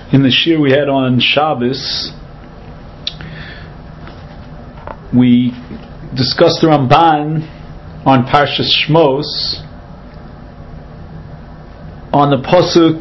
In the shir we had on Shabbos, we discussed the Ramban on Parshas Shmos on the pasuk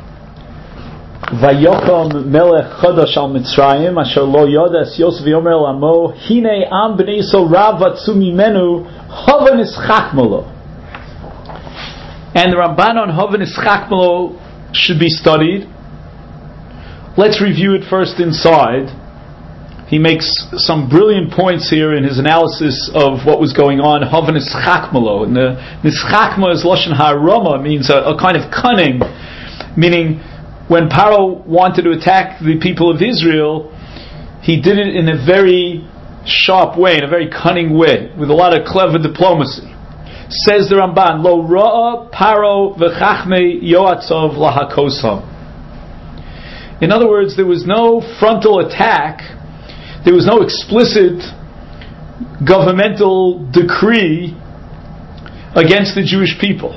Vayokom Melech Chadash al Mitzrayim Asher lo yoda es Yosef Yomer el Amo Hine Am Bnei Yisrael Rav Vatzu Mimenu Hava Nischach Malo. And the Ramban on Hava Nischach Malo should be studied. Let's review it first inside. He makes some brilliant points here in his analysis of what was going on. Hava Nischach Malo. And the Nischachma is Lashon HaRama, means a kind of cunning, meaning when Paro wanted to attack the people of Israel, he did it in a very sharp way, in a very cunning way, with a lot of clever diplomacy. Says the Ramban, Lo ra'a Paro v'chachmei yoatzov lahakosam. In other words, there was no frontal attack, there was no explicit governmental decree against the Jewish people,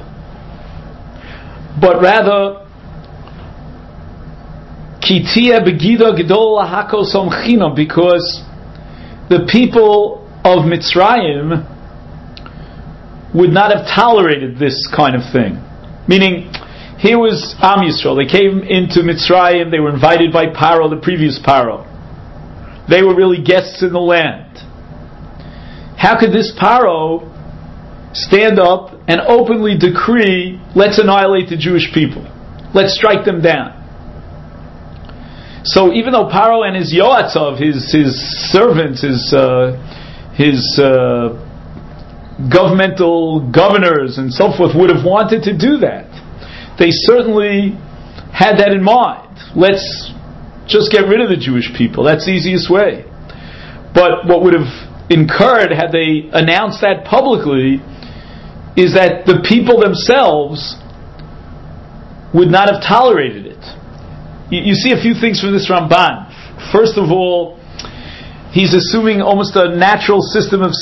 but rather Kitia begida gedol lahakosam chinam, because the people of Mitzrayim would not have tolerated this kind of thing. Meaning, here was Am Yisrael. They came into Mitzrayim. They were invited by Paro, the previous Paro. They were really guests in the land. How could this Paro stand up and openly decree, let's annihilate the Jewish people, let's strike them down? So even though Paro and his Yoatzov, his servants, his governmental governors and so forth would have wanted to do that, they certainly had that in mind. Let's just get rid of the Jewish people. That's the easiest way. But what would have incurred had they announced that publicly is that the people themselves would not have tolerated it. You see a few things from this Ramban. First of all, he's assuming almost a natural system of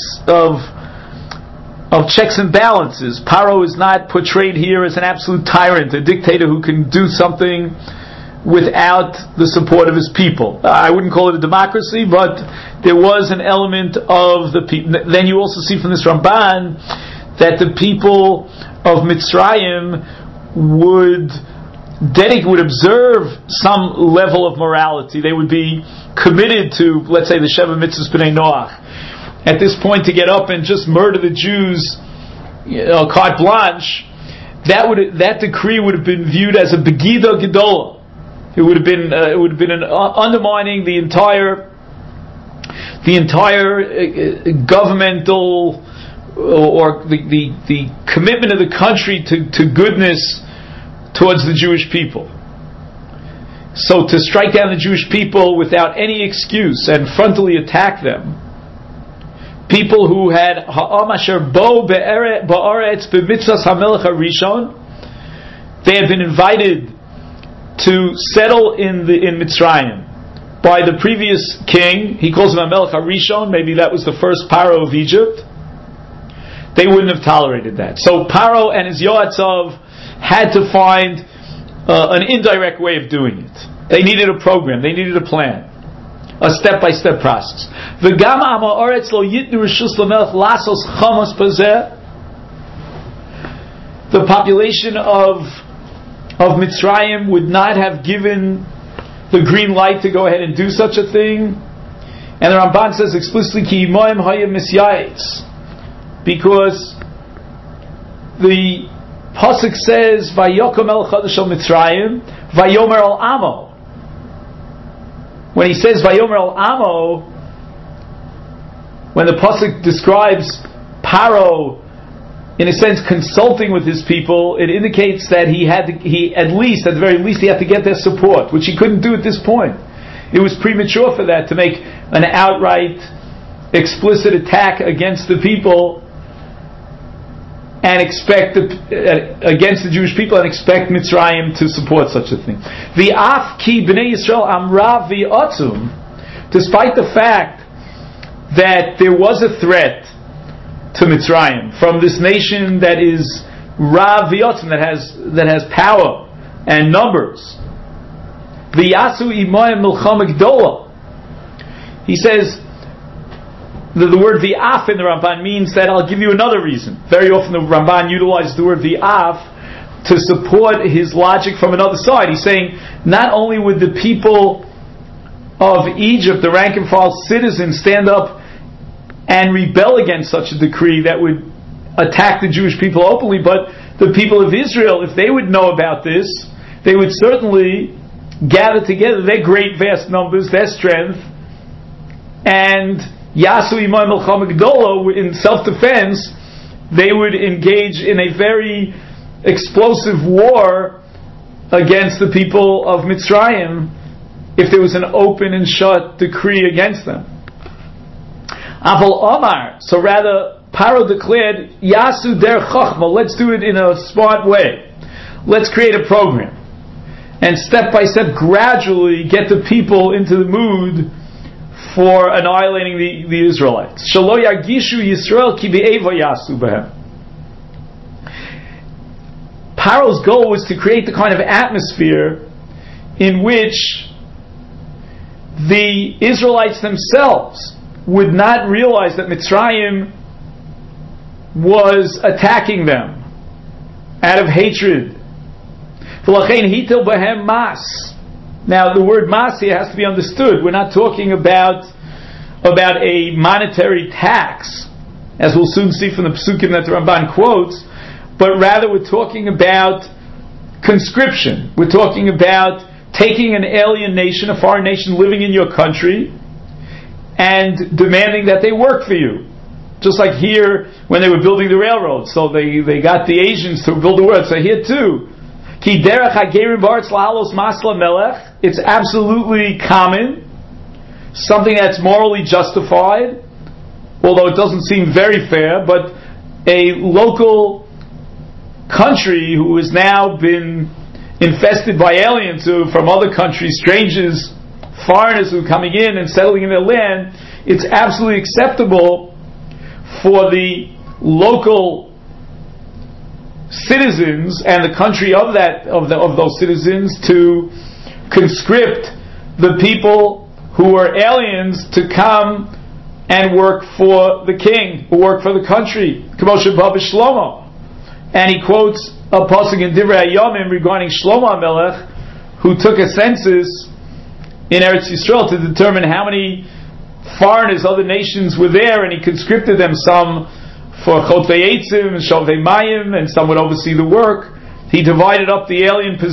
checks and balances. Paro is not portrayed here as an absolute tyrant, a dictator who can do something without the support of his people. I wouldn't call it a democracy, but there was an element of the people. Then you also see from this Ramban that the people of Mitzrayim would observe some level of morality. They would be committed to, let's say, the Sheva Mitzvahs B'nai Noach. At this point, to get up and just murder the Jews, carte blanche, that decree would have been viewed as a begida gedola. It would have been an undermining the entire governmental or the commitment of the country to goodness towards the Jewish people. So to strike down the Jewish people without any excuse and frontally attack them, people who had ha'am asher bo ba'aretz b'mitzvahs hamelech harishon, they had been invited to settle in Mitzrayim by the previous king. He calls him Hamelech Harishon. Maybe that was the first Paro of Egypt. They wouldn't have tolerated that. So Paro and his Yoatzov had to find an indirect way of doing it. They needed a program. They needed a plan. A step-by-step process. V'gam ha'aretz lo yitnu reshus lamelech lasos chamos pazeh. The population of Mitzrayim would not have given the green light to go ahead and do such a thing. And the Ramban says explicitly, Ki imoim hayim misyayitz, because the pasuk says, Vayokom el chadash al Mitzrayim, Vayomer al Amo. When he says Vayomer al Amo, when the pasuk describes Paro, in a sense, consulting with his people, it indicates that at the very least, he had to get their support, which he couldn't do at this point. It was premature for that, to make an outright, explicit attack against the people and against the Jewish people and expect Mitzrayim to support such a thing. V'af ki b'nei Yisrael amra v'otzum, despite the fact that there was a threat to Mitzrayim from this nation that is Rav V'yotzim, that has power and numbers. V'yasu imoyim milchama gdola. He says, the word v'af in the Ramban means that I'll give you another reason. Very often the Ramban utilizes the word v'af to support his logic from another side. He's saying, not only would the people of Egypt, the rank and file citizens, stand up and rebel against such a decree that would attack the Jewish people openly, but the people of Israel, if they would know about this, they would certainly gather together their great vast numbers, their strength, and Yasu Imam Milchama Gdola, in self-defense, they would engage in a very explosive war against the people of Mitzrayim if there was an open and shut decree against them. Aval Omar, so rather Paro declared, Yasu der Chochma, let's do it in a smart way. Let's create a program. And step by step, gradually get the people into the mood for annihilating the Israelites. Shelo yagishu Yisrael ki be'eva yasu behem. Paro's goal was to create the kind of atmosphere in which the Israelites themselves would not realize that Mitzrayim was attacking them out of hatred. Now the word mas here has to be understood. We're not talking about a monetary tax, as we'll soon see from the Pesukim that the Ramban quotes, but rather we're talking about conscription. We're talking about taking an alien nation, a foreign nation living in your country, and demanding that they work for you. Just like here, when they were building the railroads, so they got the Asians to build the road. So here too, it's absolutely common, something that's morally justified, although it doesn't seem very fair, but a local country who has now been infested by aliens from other countries, strangers, foreigners who are coming in and settling in their land, it's absolutely acceptable for the local citizens and the country of those citizens to conscript the people who are aliens to come and work for the king, who work for the country. Shlomo. And he quotes a pasuk in Divrei Hayomim regarding Shlomo HaMelech, who took a census in Eretz Yisrael to determine how many foreigners, other nations were there, and he conscripted them, some for Chotvei Eitzim and Shovei Mayim, and some would oversee the work. He divided up the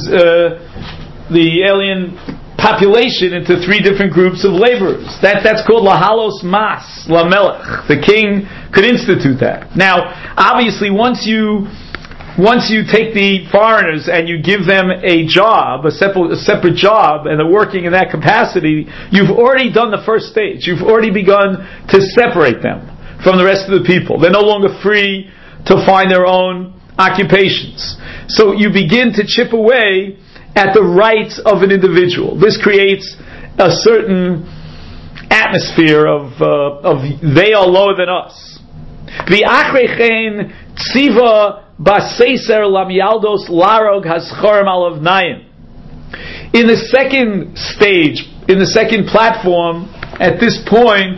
alien population into 3 different groups of laborers. That's called Lahalos Mas, Lamelech. The king could institute that. Now, obviously, once you take the foreigners and you give them a job, a separate job, and they're working in that capacity, you've already done the first stage. You've already begun to separate them from the rest of the people. They're no longer free to find their own occupations. So you begin to chip away at the rights of an individual. This creates a certain atmosphere of they are lower than us. V'achrechein tziva baseiser lamyaldos larog haschorem alavnayim. In the second stage, in the second platform, at this point,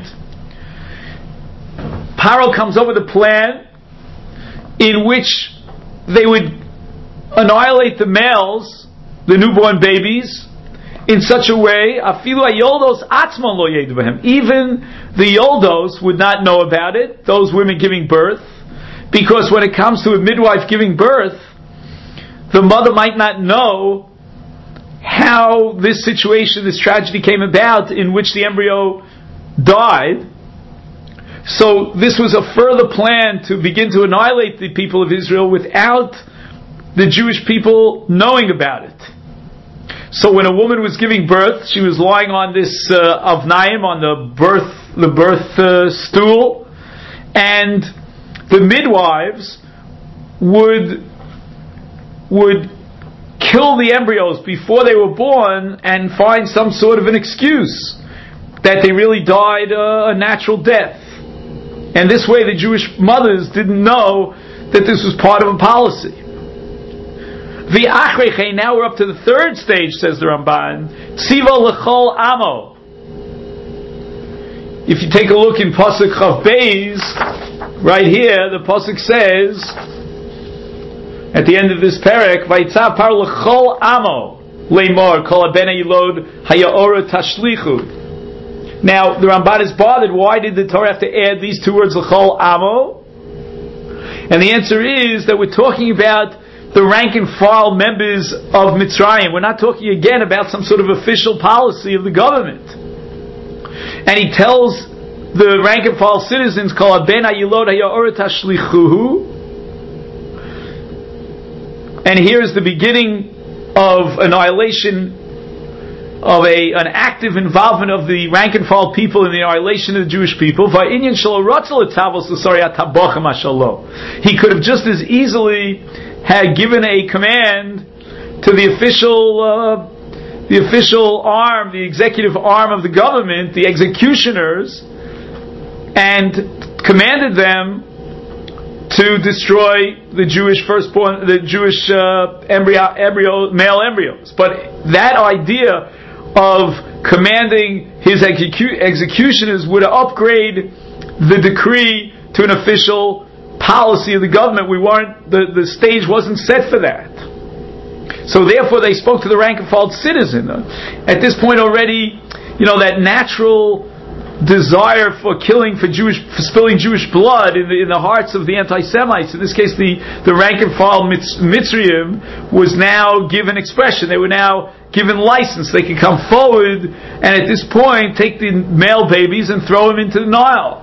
Paro comes up with a plan in which they would annihilate the males, the newborn babies, in such a way, afilu hayoldos atzmon lo yedu behem. Even the yoldos would not know about it, those women giving birth, because when it comes to a midwife giving birth, the mother might not know how this situation, this tragedy came about in which the embryo died. So this was a further plan to begin to annihilate the people of Israel without the Jewish people knowing about it. So when a woman was giving birth, she was lying on this avnaim, on the birth stool, and the midwives would kill the embryos before they were born and find some sort of an excuse that they really died a natural death. And this way the Jewish mothers didn't know that this was part of a policy. V'achreichei, now we're up to the third stage, says the Ramban. Tziva l'chol amo. If you take a look in Pasuk Chav Beis, right here, the Pasuk says, at the end of this parak, Vayitzav par l'chol amo, leimor, kol abena yilod haya'ora tashlichu. Now, the Ramban is bothered, why did the Torah have to add these two words, l'chol amo? And the answer is that we're talking about the rank and file members of Mitzrayim. We're not talking again about some sort of official policy of the government. And he tells the rank and file citizens, "Kol ben hayilod haya'oret hashlichuhu." And here's the beginning of annihilation of an active involvement of the rank and file people in the annihilation of the Jewish people. He could have just as easily had given a command to the official arm, the executive arm of the government, the executioners, and commanded them to destroy the Jewish firstborn, the Jewish male embryos. But that idea of commanding his executioners would upgrade the decree to an official policy of the government. The stage wasn't set for that. So therefore they spoke to the rank and file citizen. At this point already, that natural desire for spilling Jewish blood in the hearts of the anti-Semites, in this case the rank and file Mitzrayim, was now given expression. They were now given license. They could come forward and at this point take the male babies and throw them into the Nile.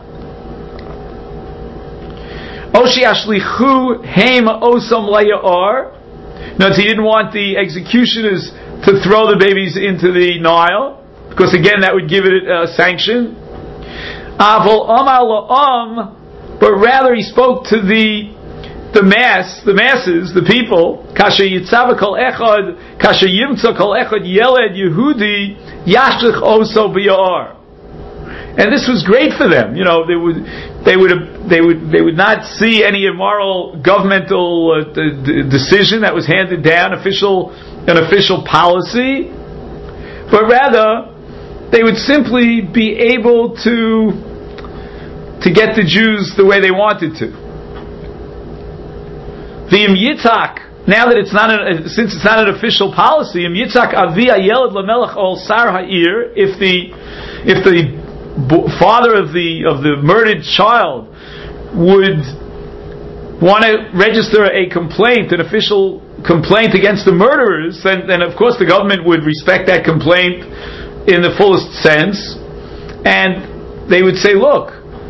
Oshi ashlichu heim osam layar. Notice he didn't want the executioners to throw the babies into the Nile, because again that would give it a sanction. Avol amar la'am, but rather he spoke to the masses, the people. Kasher yitzava kol echad, kasher yimtza kol echad yeled Yehudi yashlich oso b'yar. And this was great for them. They would not see any immoral governmental decision that was handed down, an official policy, but rather they would simply be able to get the Jews the way they wanted to. The Im Yitzhak, now that since it's not an official policy, Im Yitzhak avi hayeled lamelech ol sar ha'ir, if the father of the murdered child would want to register a complaint, an official complaint against the murderers, then of course the government would respect that complaint in the fullest sense, and they would say, look,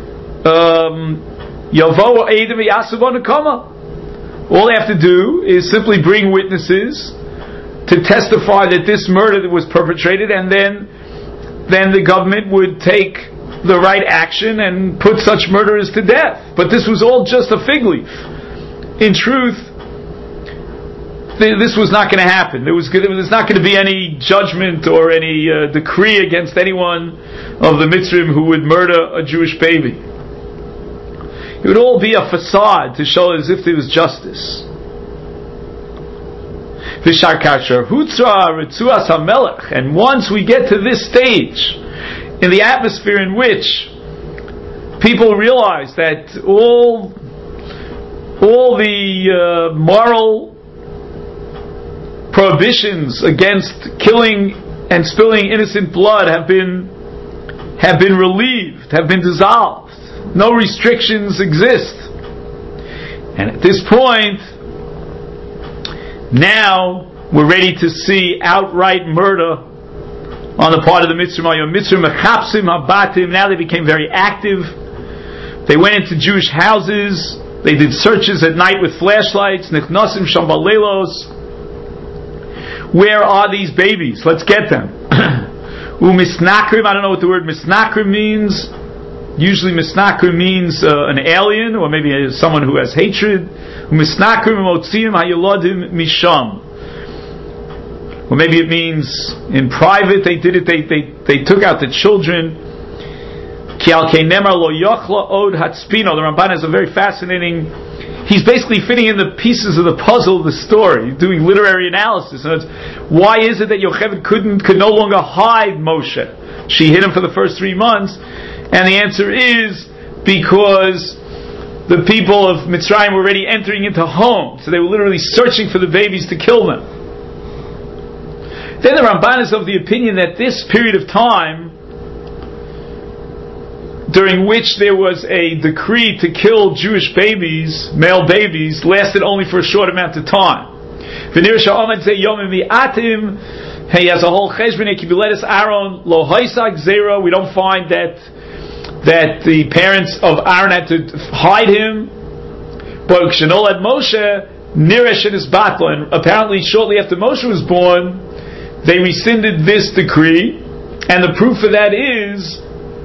Yavo Eidim Yasuvon Kama. All they have to do is simply bring witnesses to testify that this murder was perpetrated, and then the government would take the right action and put such murderers to death. But this was all just a fig leaf. In truth, this was not going to happen. There was not going to be any judgment or any decree against anyone of the Mitzrayim who would murder a Jewish baby. It would all be a facade to show as if there was justice. And once we get to this stage, in the atmosphere in which people realize that all the moral prohibitions against killing and spilling innocent blood have been relieved, have been dissolved. No restrictions exist. And at this point, now we're ready to see outright murder on the part of the Mitzrayim. Now they became very active. They went into Jewish houses. They did searches at night with flashlights. Nichnasim shambalelos. Where are these babies? Let's get them. Umisnakrim, I don't know what the word misnakrim means. Usually misnakrim means an alien, or maybe someone who has hatred. Umisnakrim motziim hayolodim misham. Or maybe it means in private they did it, they took out the children. Ki al kei nemar lo yochla od hatspino. The Ramban has a very fascinating he's basically fitting in the pieces of the puzzle of the story, doing literary analysis. And why is it that Yocheved could no longer hide Moshe? She hid him for the first 3 months, and the answer is because the people of Mitzrayim were already entering into homes, so they were literally searching for the babies to kill them. Then the Ramban is of the opinion that this period of time, during which there was a decree to kill Jewish babies, male babies, lasted only for a short amount of time. He has a whole cheshbon, kibuletis Aaron lo haisak zera. We don't find that the parents of Aaron had to hide him. But kshenolad Moshe niresh is batla, and apparently shortly after Moshe was born, they rescinded this decree, and the proof of that is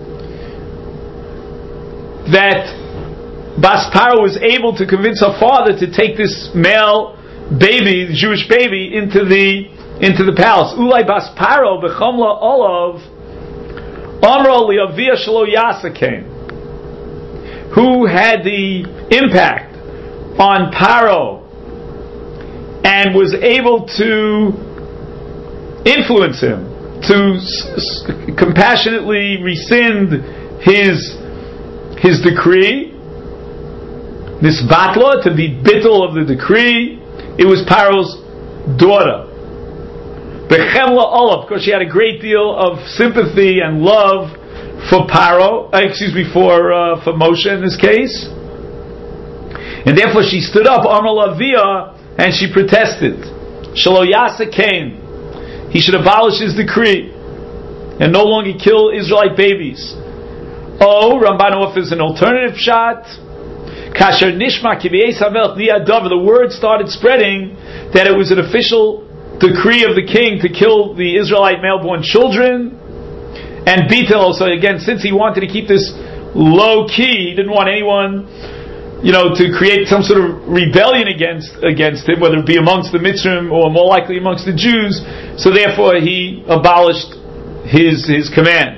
that Bas Paro was able to convince her father to take this male baby, the Jewish baby, into the palace. Ulai Bas Paro b'chomla olav amra liavia shelo yasa came, who had the impact on Paro and was able to influence him to compassionately rescind his decree, this batla, to be bittul of the decree. It was Paro's daughter, Bechemla Olav, because she had a great deal of sympathy and love for Paro, for Moshe in this case, and therefore she stood up, Amar Lavia, and she protested. Shelo Yasa came. He should abolish his decree and no longer kill Israelite babies. Ramban offers an alternative shot. Kasher nishma kibiyei samelch liyadav. The word started spreading that it was an official decree of the king to kill the Israelite male-born children. And Bitel, so again, since he wanted to keep this low key, he didn't want anyone, to create some sort of rebellion against him, whether it be amongst the Mitzrim or more likely amongst the Jews. So therefore, he abolished his command.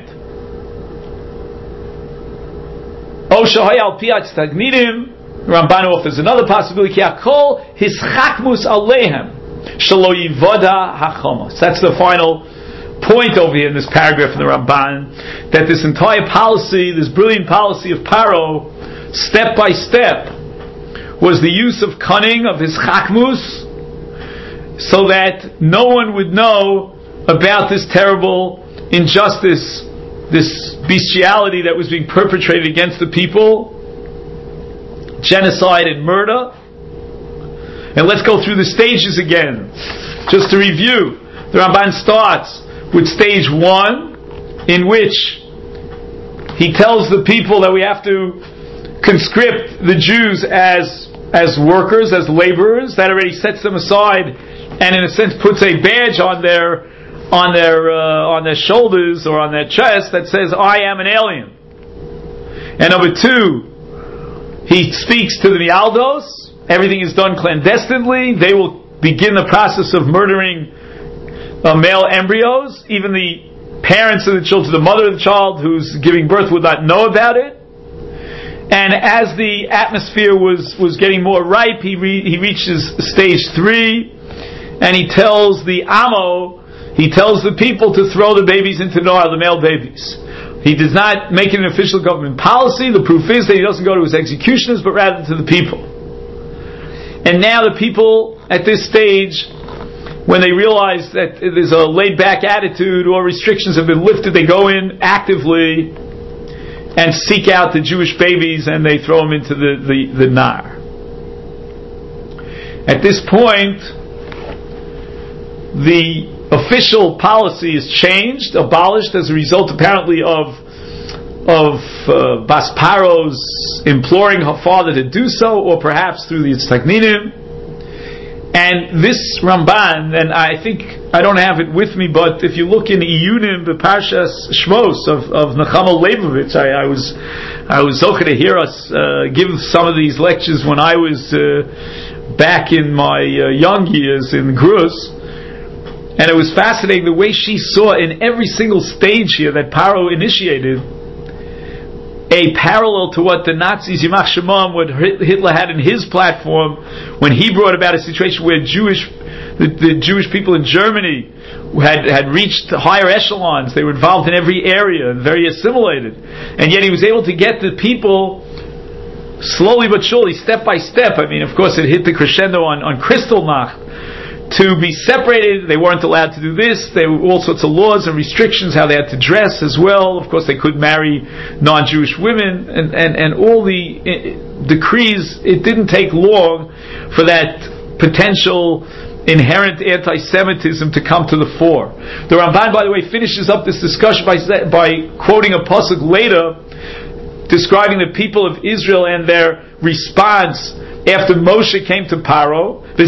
Ramban offers another possibility. His chakmus alehem shelo yivoda hachamos. That's the final point over here in this paragraph in the Ramban, that this entire policy, this brilliant policy of Paro, step by step, was the use of cunning, of his chakmus, so that no one would know about this terrible injustice, this bestiality that was being perpetrated against the people, genocide and murder. And let's go through the stages again. Just to review, the Ramban starts with stage 1, in which he tells the people that we have to conscript the Jews as workers, as laborers. That already sets them aside, and in a sense puts a badge on their shoulders or on their chest that says, "I am an alien." And number 2, he speaks to the Mialdos. Everything is done clandestinely. They will begin the process of murdering male embryos. Even the parents of the children, the mother of the child who's giving birth, would not know about it. And as the atmosphere was getting more ripe, he reaches stage 3, and he tells the people to throw the babies into Noah, the male babies. He does not make it an official government policy. The proof is that he doesn't go to his executioners, but rather to the people. And now the people at this stage, when they realize that there's a laid-back attitude or restrictions have been lifted, they go in actively and seek out the Jewish babies, and they throw them into the Nar. At this point, the official policy is changed, abolished, as a result apparently of Bas Paro's imploring her father to do so, or perhaps through the Tztagninim. And this Ramban, and I think I don't have it with me, but if you look in Iyunim B'Parshas Shmos of Nechama Leibovitz, I was zocher to hear us give some of these lectures when I was back in my young years in Gruz, and it was fascinating the way she saw in every single stage here that Paro initiated. a parallel to what the Nazis, Yimach Shemam, what Hitler had in his platform when he brought about a situation where the Jewish people in Germany had reached higher echelons. They were involved in every area, very assimilated, and yet he was able to get the people slowly but surely, step by step. I mean, of course, it hit the crescendo on Kristallnacht, to be separated. They weren't allowed to do this. There were all sorts of laws and restrictions how they had to dress as well. Of course, they couldn't marry non-Jewish women, and all the decrees. It didn't take long for that potential inherent anti-Semitism to come to the fore. The Ramban, by the way, finishes up this discussion by quoting a pasuk later, describing the people of Israel and their response after Moshe came to Paro. This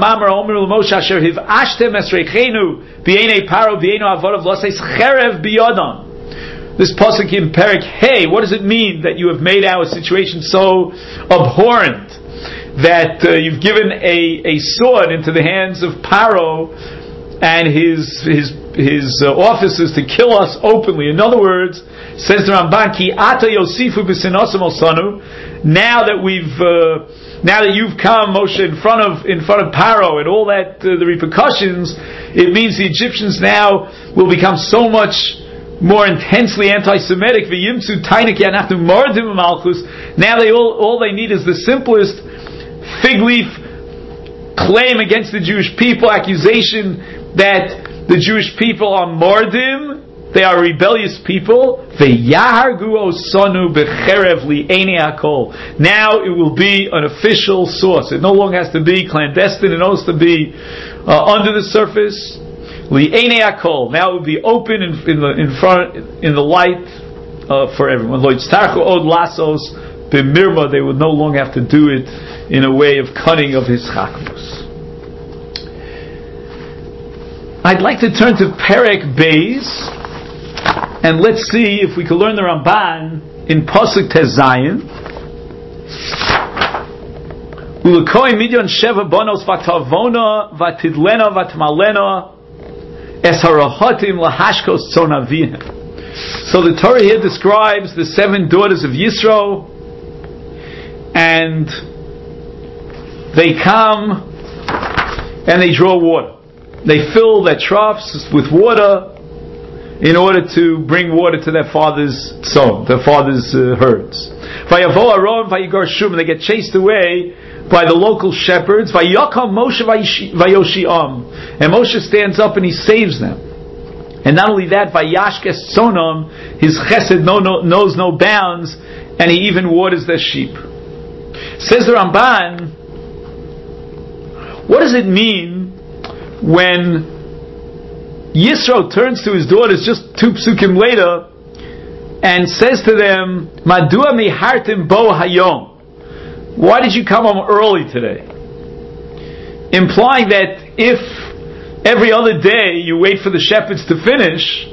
pasuk in Perek Hey, what does it mean that you have made our situation so abhorrent that you've given a sword into the hands of Paro and his officers to kill us openly? In other words, says the Ramban, Ki ata yosifu b'sinasam osanu. Now that you've come, Moshe, in front of Paro and all that, the repercussions, it means the Egyptians now will become so much more intensely anti-Semitic. Now all they need is the simplest fig leaf claim against the Jewish people, accusation that the Jewish people are mordim, they are rebellious people. Now it will be an official source. It no longer has to be clandestine. It has to be under the surface. Now it will be open in front, in the light for everyone. They would no longer have to do it in a way of cutting of his chakmus. I'd like to turn to Perek Beis, and let's see if we can learn the Ramban in Pasuk Tez Zayin. Ulekoi midyon sheva bonos vatavona vatidlena vatmalena es harahotim lahashkos tzonavim. So the Torah here describes the 7 daughters of Yisro, and they come and they draw water. They fill their troughs with water in order to bring water to their father's herds. Vayavo Aron vayigarshum, and they get chased away by the local shepherds. Vayakam Moshe vayoshiam, and Moshe stands up and he saves them. And not only that, vayashkes tzonam, his chesed knows no bounds, and he even waters their sheep. Says the Ramban, what does it mean when Yisro turns to his daughters just 2 psukim later and says to them, Madua mihartim bo hayom? Why did you come home early today? Implying that if every other day you wait for the shepherds to finish,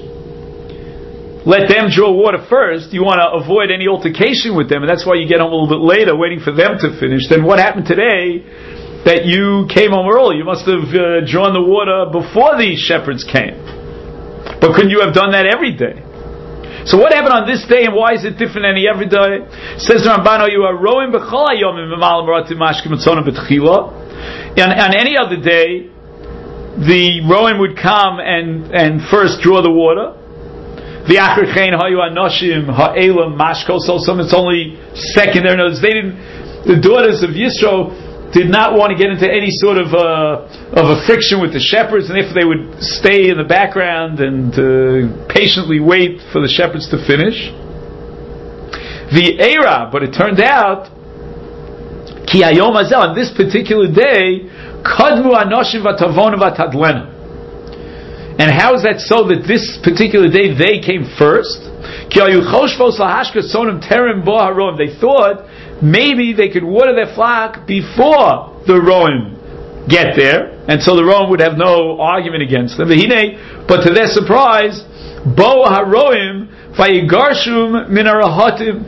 let them draw water first, you want to avoid any altercation with them, and that's why you get home a little bit later waiting for them to finish. Then what happened today that you came home early? You must have drawn the water before the shepherds came. But couldn't you have done that every day? So what happened on this day, and why is it different than every day? Says the Ramban, you are rowing b'chol hayomim v'mal maratim mashkim etzonah b'tchila. On any other day, the rowing would come and first draw the water. V'achrichein hayu anoshim ha'elam mashkos. So it's only secondary. The daughters of Yisro did not want to get into any sort of a friction with the shepherds, and if they would stay in the background and patiently wait for the shepherds to finish. The Eira, but it turned out, Ki hayom hazel, on this particular day, Kadmu anoshim vatavon vatadlena. And how is that so that this particular day they came first? Ki hayu choshvos lahashkas sonim terem bo harom. They thought maybe they could water their flock before the Roim get there, and so the Roim would have no argument against them. But to their surprise, Bo HaRoim Vayigarshum Min HaRahatim,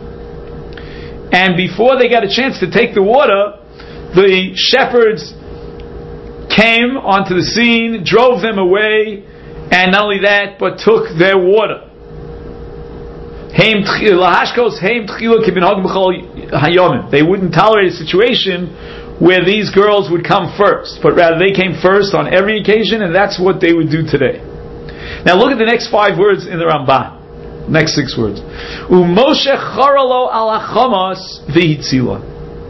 and before they got a chance to take the water, the shepherds came onto the scene, drove them away, and not only that, but took their water. They wouldn't tolerate a situation where these girls would come first, but rather they came first on every occasion, and that's what they would do today. Now look at the next 5 words in the Ramban. Next 6 words. Moshe charalo ala chamas v'hitzila.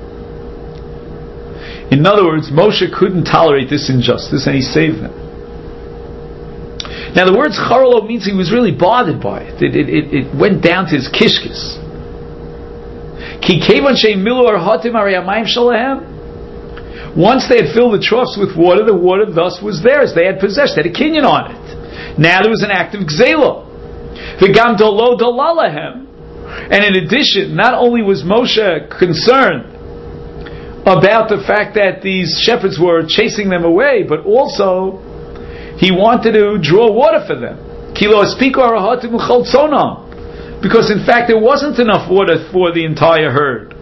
In other words, Moshe couldn't tolerate this injustice, and he saved them. Now the word charalo means he was really bothered by it. It went down to his kishkis. Ki kevan she'milu arhatim arayamayim shalahem. Once they had filled the troughs with water, the water thus was theirs. They had possessed, they had a kinyan on it. Now there was an act of gzela. V'gam dolo dalalahem. And in addition, not only was Moshe concerned about the fact that these shepherds were chasing them away, but also he wanted to draw water for them. Because in fact there wasn't enough water for the entire herd.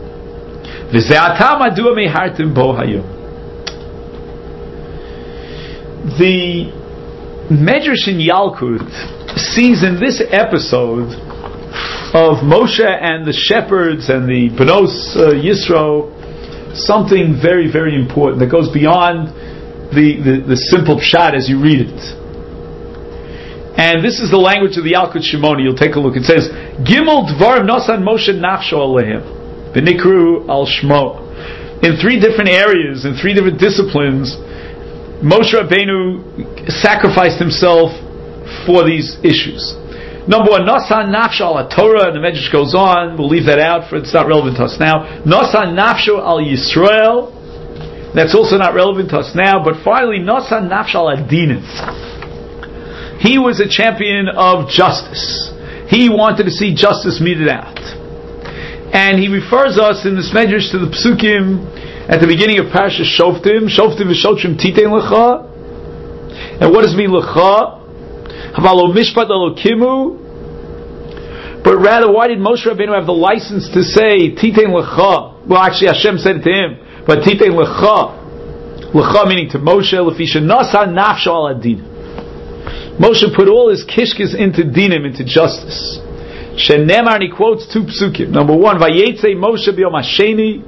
The Medrash in Yalkut sees in this episode of Moshe and the shepherds and the Benos Yisro something very, very important that goes beyond the simple pshat as you read it. And this is the language of the Yalkut Shimoni. You'll take a look. It says, Gimel Dvarim Nosan Moshe Nafsho Alehem V'nikru Al Shmo. In 3 different areas, in 3 different disciplines, Moshe Rabbeinu sacrificed himself for these issues. Number 1, Nosan Nafsho Al Torah, and the Medrash goes on. We'll leave that out, for it's not relevant to us now. Nosan Nafsho Al Yisrael. That's also not relevant to us now. But finally, Nosan Nafsho Al Adinim. He was a champion of justice. He wanted to see justice meted out. And he refers us in this medrash to the psukim at the beginning of Parashas Shoftim. Shoftim v'shotrim titein lecha. And what does it mean lecha? Havalo mishpat elokimu. But rather, why did Moshe Rabbeinu have the license to say titein lecha? Well, actually Hashem said it to him. But titein lecha. Lecha meaning to Moshe. Lefisha nasa nafsho al adin. Moshe put all his kishkis into dinim, into justice. Shenemar, and he quotes 2 psukim. Number 1, Vayetze Moshe b'yom hasheni,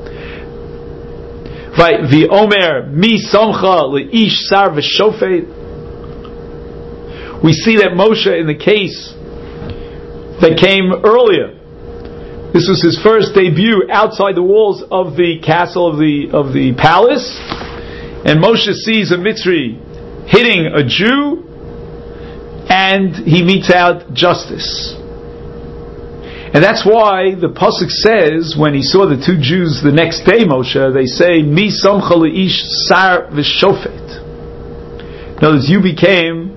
V'omer mi somcha le'ish sar v'shofet. We see that Moshe, in the case that came earlier, this was his first debut outside the walls of the castle of the palace, and Moshe sees a Mitzri hitting a Jew, and he metes out justice. And that's why the pasuk says, when he saw the 2 Jews the next day, Moshe, they say, Mi samcha le'ish sar v'shofet. In other words, you became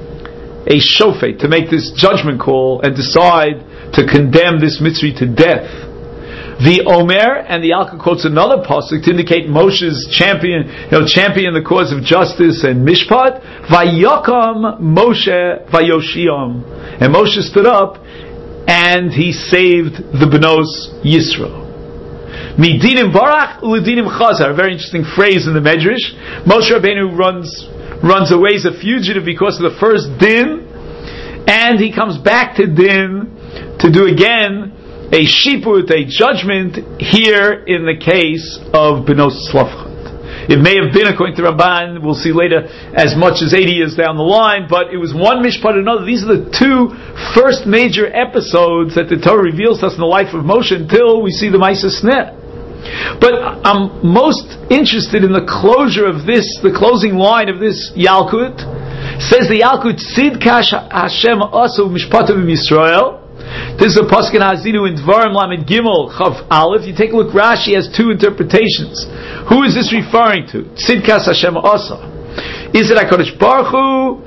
a shofet, to make this judgment call and decide to condemn this Mitzri to death. The Omer, and the Alka quotes another pasuk to indicate Moshe's champion the cause of justice and mishpat. Vayakam Moshe vayoshiam, and Moshe stood up and he saved the Benos Yisro. Midinim barach u'ledinim chazar. A very interesting phrase in the Medrash. Moshe Rabbeinu runs away as a fugitive because of the first din, and he comes back to din to do again a shiput, a judgment, here in the case of Benos Tzlafchat. It may have been, according to Ramban, we'll see later, as much as 80 years down the line, but it was one mishpat or another. These are the 2 first major episodes that the Torah reveals to us in the life of Moshe until we see the Ma'aseh Sneh. But I'm most interested in the closure of this, the closing line of this Yalkut. Says the Yalkut, Tzidkas Hashem asu mishpatav Yisrael. This is a pasuk in Hazinu in Dvarim Lamed Gimel Chav Aleph. You take a look, Rashi has 2 interpretations. Who is this referring to? Tzidkas Hashem Asa. Is it HaKadosh Baruch Hu,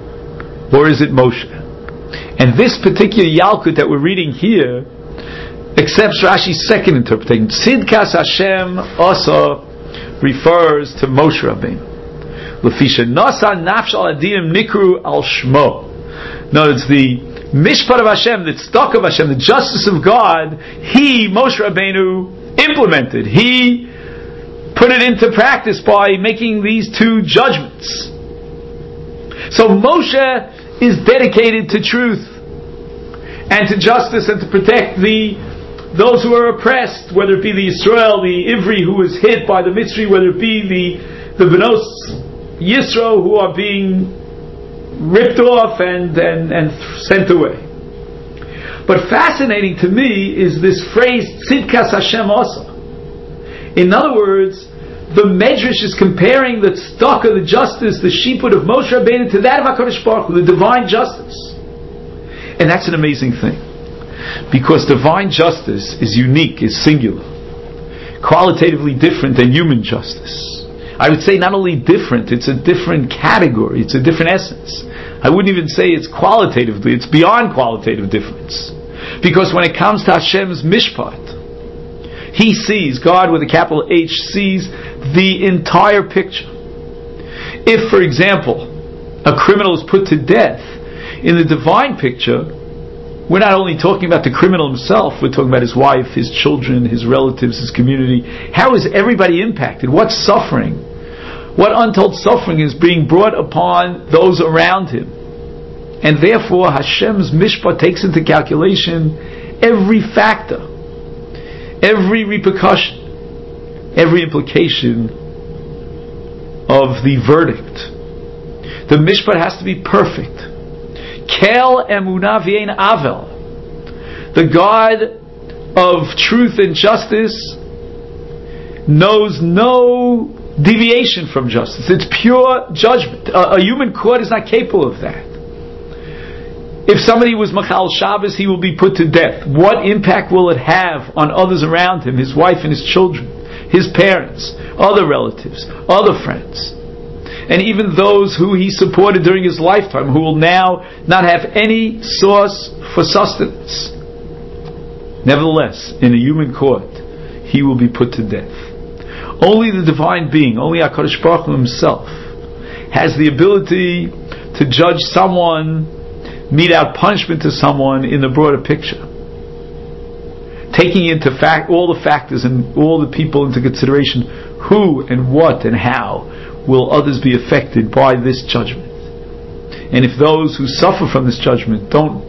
or is it Moshe? And this particular Yalkut that we're reading here accepts Rashi's second interpretation. Tzidkas Hashem Asa refers to Moshe Rabbeinu. Lefisha Nasa Nafshal Adinim Nikru Al Shmo. No, it's the Mishpat of Hashem, the tzedakah of Hashem, the justice of God, he, Moshe Rabbeinu, implemented. He put it into practice by making these 2 judgments. So Moshe is dedicated to truth. and to justice and to protect those who are oppressed, whether it be the Yisrael, the Ivri who was hit by the Mitzri, whether it be the Benos Yisro who are being ripped off and sent away. But fascinating to me is this phrase Tzidkas Hashem Asa. In other words, the Medrash is comparing the tzedakah, the justice, the shiput of Moshe Rabbeinu to that of HaKadosh Baruch Hu, the divine justice. And that's an amazing thing. Because divine justice is unique, is singular, qualitatively different than human justice. I would say not only different, it's a different category, it's a different essence. I wouldn't even say it's qualitatively, it's beyond qualitative difference. Because when it comes to Hashem's mishpat, He sees, God with a capital H sees the entire picture. If, for example, a criminal is put to death, in the divine picture, we're not only talking about the criminal himself, we're talking about his wife, his children, his relatives, his community. How is everybody impacted? What suffering? What untold suffering is being brought upon those around him? And therefore Hashem's mishpat takes into calculation every factor, every repercussion, every implication of the verdict. The mishpat has to be perfect. Kel emunah v'ein avel. The God of truth and justice knows no deviation from justice. It's pure judgment. A human court is not capable of that. If somebody was Machal Shabbos, he will be put to death. What impact will it have on others around him, his wife and his children, his parents, other relatives, other friends, and even those who he supported during his lifetime, who will now not have any source for sustenance? Nevertheless, in a human court, he will be put to death. Only the divine being, only HaKadosh Baruch Hu himself, has the ability to judge someone, mete out punishment to someone in the broader picture, taking into all the factors and all the people into consideration. Who and what and how will others be affected by this judgment? And if those who suffer from this judgment don't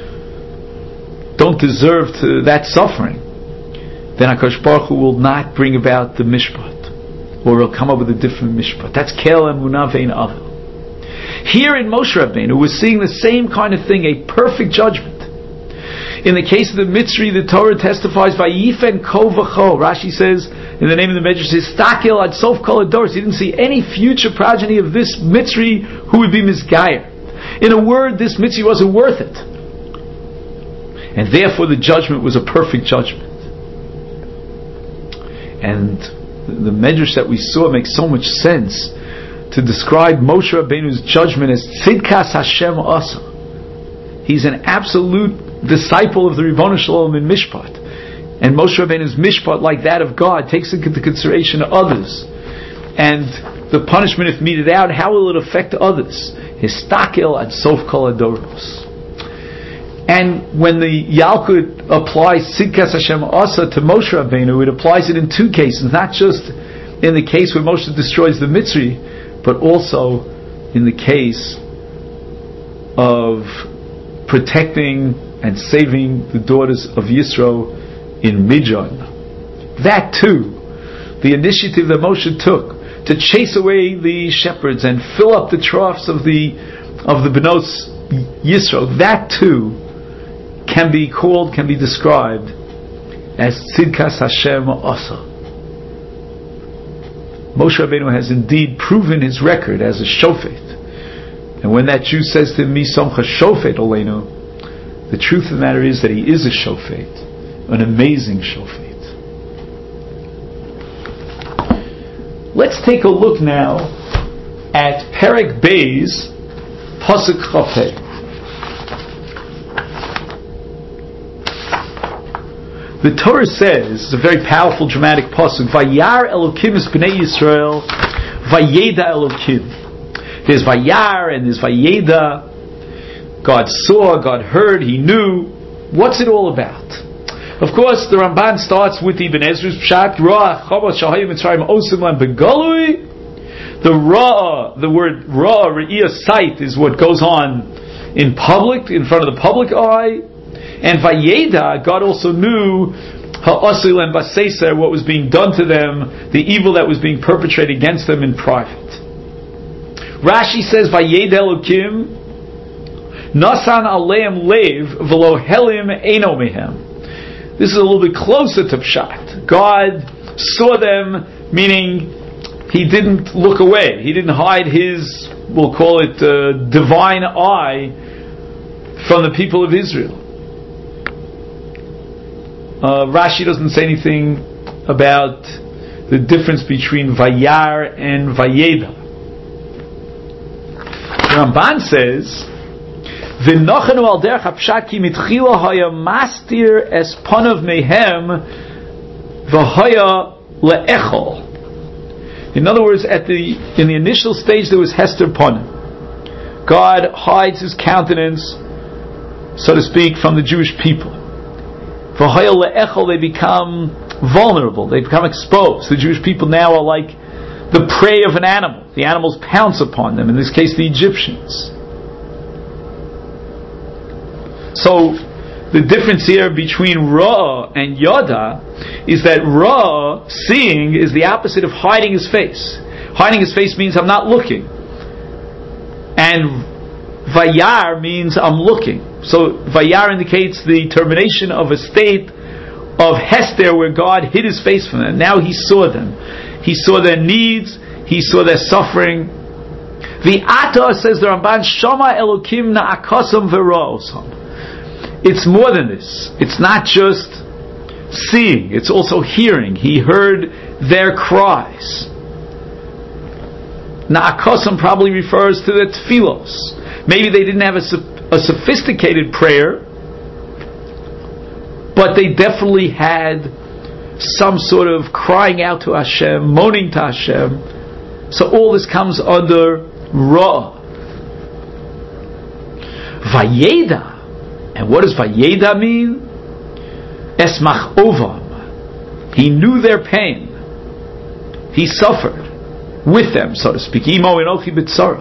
deserve that suffering, then HaKadosh Baruch Hu will not bring about the mishpat, or he'll come up with a different mishpat. That's kel emunah ve'ein avel. Here in Moshe Rabbeinu, we're seeing the same kind of thing, a perfect judgment. In the case of the Mitzri, the Torah testifies, Vayifen ko v'cho. Rashi says, in the name of the Medrash, says, Stakel ad sof kol adoros. He didn't see any future progeny of this Mitzri who would be misgayer. In a word, this Mitzri wasn't worth it. And therefore the judgment was a perfect judgment. And the Medrash that we saw makes so much sense to describe Moshe Rabbeinu's judgment as Tzidkas Hashem Asa. He's an absolute disciple of the Ribono Shel Olam in Mishpat. And Moshe Rabbeinu's Mishpat, like that of God, takes into consideration others. And the punishment, if meted out, how will it affect others? Histakel ad sof kol adoros. And when the Yalkut applies Tzidkas Hashem Asa to Moshe Rabbeinu, it applies it in two cases, not just in the case where Moshe destroys the Mitzri, but also in the case of protecting and saving the daughters of Yisro in Midian. That too, the initiative that Moshe took to chase away the shepherds and fill up the troughs of the Benos Yisro, that too can be described as Tzidkas Hashem Asa. Moshe Rabbeinu has indeed proven his record as a shofet. And when that Jew says to him, Mi somcha shofet oleinu, the truth of the matter is that he is a shofet, an amazing shofet. Let's take a look now at Perek Beis, Pasuk Chafei. The Torah says, it's a very powerful, dramatic pasuk, Vayar Elokim es bnei Yisrael, Vayeda Elokim. There's Vayar and there's Vayeda. God saw, God heard, He knew. What's it all about? Of course, the Ramban starts with Ibn Ezra's Pshat, Ra'ah Chavos Shahayim Mitzrayim Osim Lan Begalui. The Ra'ah, the word Ra'ah, Re'iyah, sight, is what goes on in public, in front of the public eye. And Vayeda, God also knew ha'asil and baseser, what was being done to them, the evil that was being perpetrated against them in private. Rashi says, Vayeda Elokim nasan aleim lev v'lo helim eino mehem. This is a little bit closer to Pshat. God saw them, meaning He didn't look away. He didn't hide His, we'll call it, divine eye from the people of Israel. Rashi doesn't say anything about the difference between Vayar and Vayeda. Ramban says, "V'nochenu al derech hapshat ki mitchila haya mastir es panav mehem v'haya le'echol." In other words, in the initial stage there was Hester Panim. God hides His countenance, so to speak, from the Jewish people. V'haya le'echol, they become vulnerable, they become exposed. The Jewish people now are like the prey of an animal. The animals pounce upon them, in this case the Egyptians. So the difference here between Ra and Yada is that Ra, seeing, is the opposite of hiding his face. Hiding his face means I'm not looking. And Vayar means I'm looking. So Vayar indicates the termination of a state of Hester where God hid His face from them. Now He saw them. He saw their needs. He saw their suffering. The Ata, says the Ramban, Shama Elokim na'akosam v'ra'osam. It's more than this. It's not just seeing, it's also hearing. He heard their cries. Na'akosam probably refers to the tefillos. Maybe they didn't have a sophisticated prayer, but they definitely had some sort of crying out to Hashem, moaning to Hashem. So all this comes under Ra. Vayeda. And what does Vayeda mean? Esmach ovam. He knew their pain. He suffered with them, so to speak. Imo enochi b'tzara.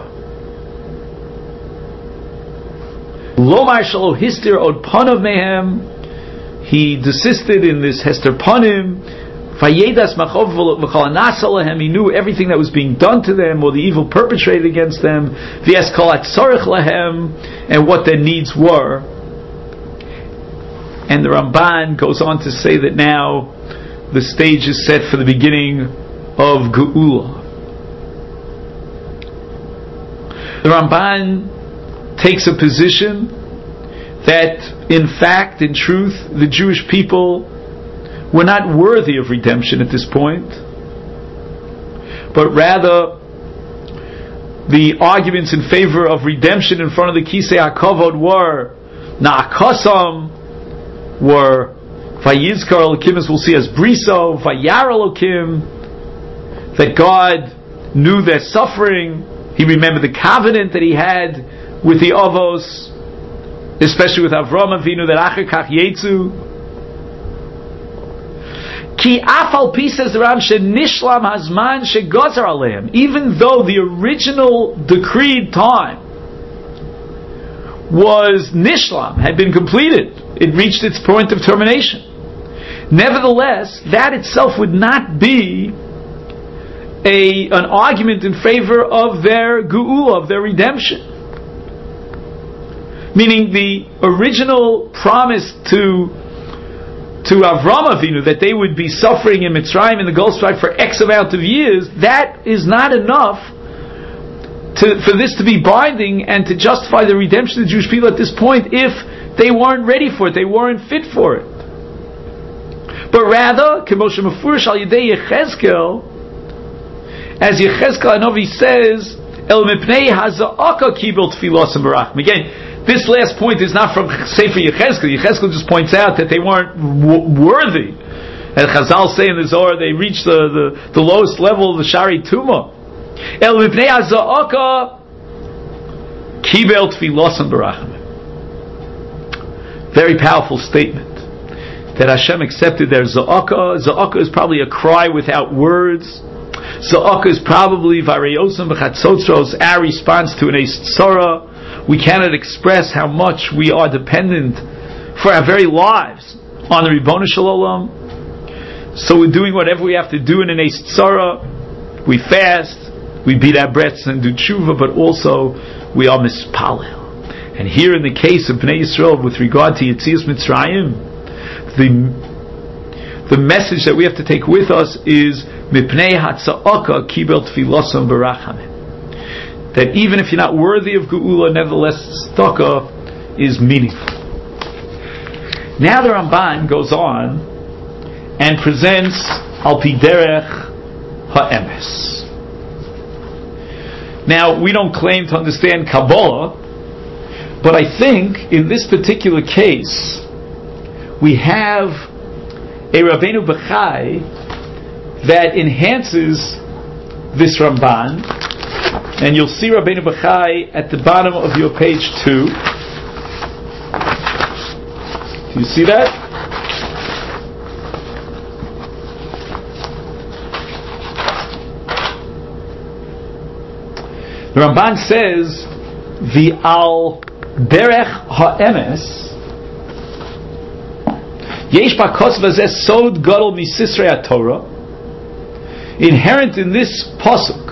Lomar shalo histir od panav mehem. He desisted in this hester panim. Vayeda esmach ovam v'chol anasa lehem. He knew everything that was being done to them, or the evil perpetrated against them. V'es kol atzorich lehem, and what their needs were. And the Ramban goes on to say that now the stage is set for the beginning of Geula. The Ramban takes a position that in fact, in truth, the Jewish people were not worthy of redemption at this point, but rather the arguments in favor of redemption in front of the Kisei HaKavod were Na'akosam, were Vayizkar Elokim, as we'll see, as Briso, Vayar Elokim, that God knew their suffering. He remembered the covenant that He had with the Avos, especially with Avram Avinu, that Acher Kach Yetzu. Ki afal pi, says the Ram, shenishlam hazman shegozar aleim. Even though the original decreed time was nishlam, had been completed, it reached its point of termination. Nevertheless, that itself would not be an argument in favor of their geula, of their redemption. Meaning the original promise to Avram Avinu that they would be suffering in Mitzrayim in the Gold Strike for X amount of years, that is not enough for this to be binding and to justify the redemption of the Jewish people at this point if they weren't ready for it, they weren't fit for it. But rather, Kemoshe Mefurish al Yidei Yechezkel, as Yechezkel Hanavi says, El Mipnei Haza'aka Kibel Tfilos Barachim. Again, this last point is not from Sefer Yechezkel. Yechezkel just points out that they weren't worthy. And Chazal say in the Zohar they reached the lowest level of the Shari Tumah. El Mipnei Haza'aka Kibel Tfilos Barachim. Very powerful statement. That Hashem accepted their Za'aka. Za'aka is probably a cry without words. Za'aka is probably Vareyosam B'chatzotzros, our response to an Eis Tzara. We cannot express how much we are dependent for our very lives on the Ribono Shel Olam. So we're doing whatever we have to do in an Eis Tzara. We fast, we beat our breasts and do tshuva, but also we are mispalel. And here in the case of Bnei Yisrael with regard to Yetzias Mitzrayim, the message that we have to take with us is Mipnei Hatza'aka Kibel Tfilosam Barachamim. That even if you're not worthy of Geula, nevertheless tzedakah is meaningful. Now the Ramban goes on and presents Al Pi Derech HaEmes. Now, we don't claim to understand Kabbalah, but I think in this particular case we have a Rabbeinu Bechai that enhances this Ramban, and you'll see Rabbeinu Bechai at the bottom of your page 2. Do you see that? The Ramban says, the Al Derech HaEmes Yesh Ba'kos Vazeh Sod Gadol Misisrei HaTorah. Inherent in this pasuk,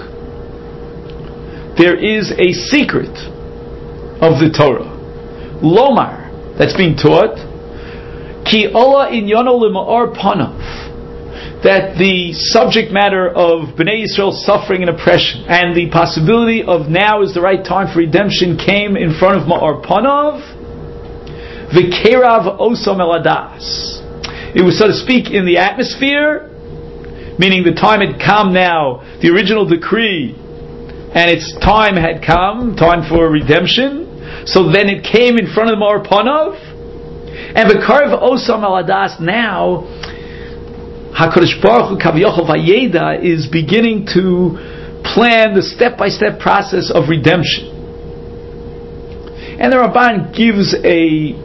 there is a secret of the Torah. Lomar, that's being taught, Ki Ola Inyono L'Ma'or Panav, that the subject matter of Bnei Yisrael suffering and oppression and the possibility of now is the right time for redemption came in front of Ma'or Panav, V'kerav Osam Eladas. It was, so to speak, in the atmosphere, meaning the time had come now, the original decree, and its time had come, time for redemption. So then it came in front of the Ma'or Panav, and V'kerav Osam Eladas now, HaKadosh Baruch Hu Kaviyachol Vayeda is beginning to plan the step-by-step process of redemption. And the Ramban gives a